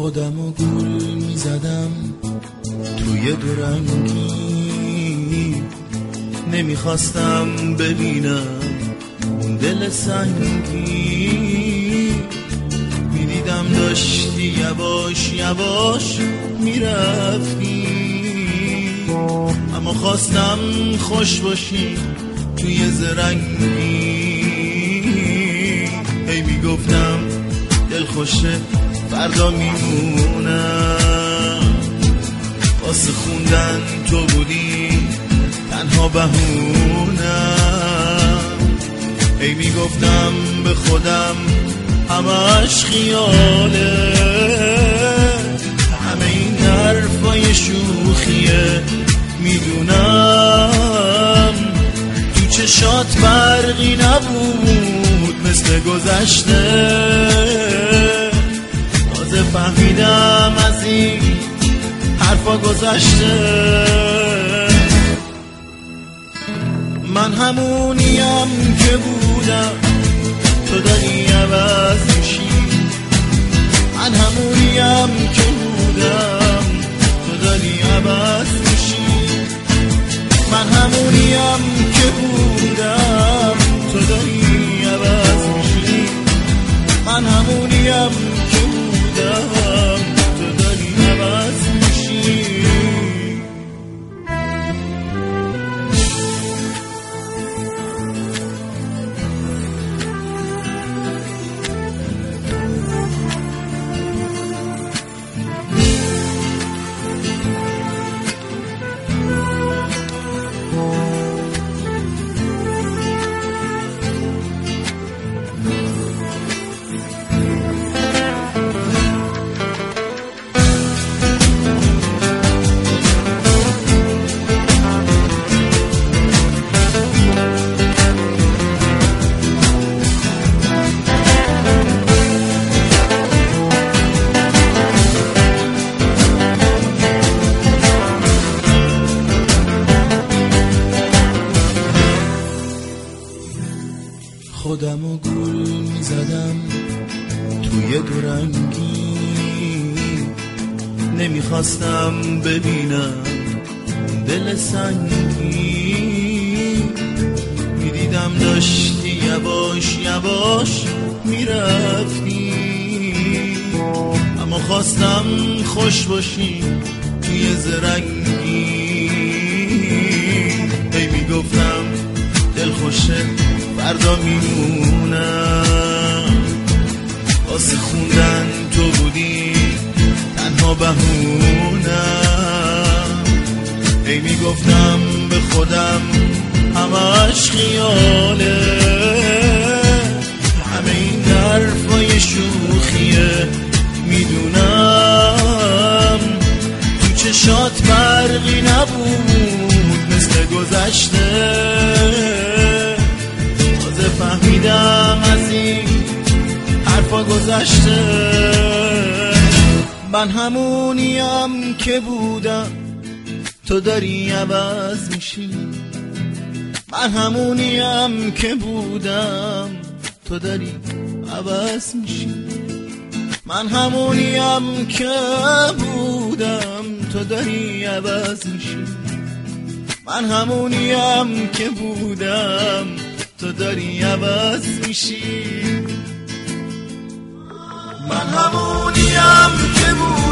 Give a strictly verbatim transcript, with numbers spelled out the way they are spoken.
خودمو گول میزدم توی دورنگی، نمیخواستم ببینم اون دل سنگی. میدیدم داشتی یواش یواش میرفتی، اما خواستم خوش باشی توی زرنگی. هی میگفتم دل خوشه فردا میمونم، واسه خوندن تو بودی تنها بهونم. هی میگفتم به خودم همش خیاله، همه این حرفای شوخیه. میدونم تو چشات برقی نبود مثل گذشته، تازه فهمیدم از این حرفا گذشته. من همونیم که بودم، تو داری عوض میشی. من همونیم که بودم، تو داری عوض میشی. من همونیم که بودم، تو داری عوض میشی. من همونیم که بودم، تو داری عوض میشی. خودمو گول میزدم توی دورنگی، نمیخواستم ببینم دل سنگی. میدیدم داشتی یواش یواش میرفتی، اما خواستم خوش باشی توی زرنگی. هی میگفتم دل خوشه فردا میمونم، واسه خوندن تو بودی تنها بهونم. هی میگفتم به خودم همش خیاله، همه این حرفای شوخیه. میدونم تو چشات برقی نبود مثل گذشته، فهمیدم از این حرفا گذشته. من همونیم که بودم، تو داری عوض میشی. من همونیم که بودم، تو داری عوض میشی. من همونیم که بودم، تو داری عوض میشی. من همونیم که بودم، تو داری عوض میشی. من همونیم که بودم،